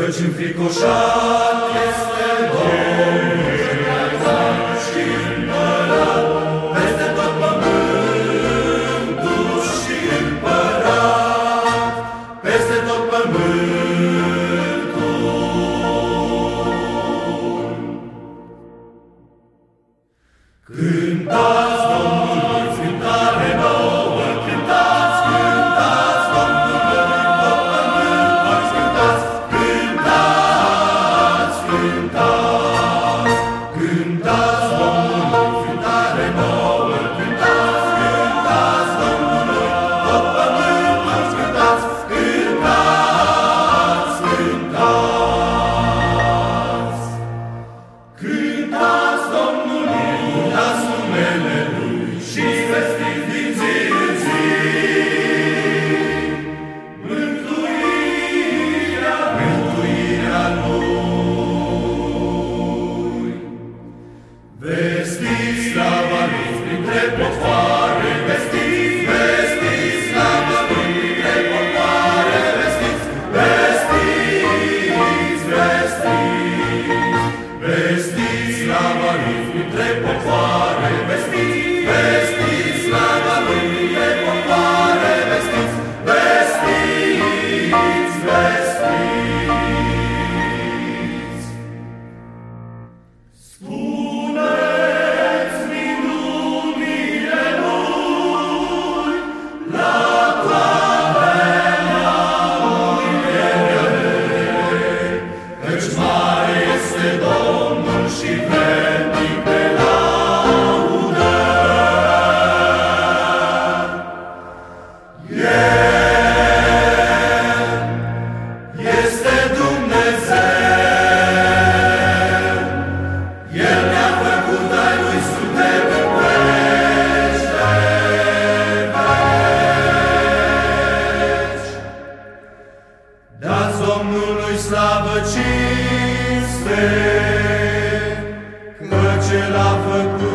Căci înfricoșat este Domnul și împărat peste tot pământul și împărat peste tot pământul. Cântați Domnului cântare nouă, cântați, cântați Domnului în tot pământul, cântați, cântați, cântați, cântați Domnului cântare nouă, cântați, cântați Domnului în tot pământul, cântați, cântați, cântați, cântați Domnului, dați numele Lui și vestiți din zi în zi mântuirea Lui. Vestiți slava Lui printre popoare, vestiți, vestiți slava Lui printre popoare, vestiți, vestiți, vestiți, vestiți slava Lui printre popoare, vestiți, vestiți slava Lui printre popoare, vestiți, vestiți, vestiți. Spuneți minunile Lui la toate neamurile, căci mare este Domnul și vrednic de laudă. El este Dumnezeu, El ne-a făcut ai Lui, suntem în veci de veci. Dați Domnului slavă, cinste, căci El a făcut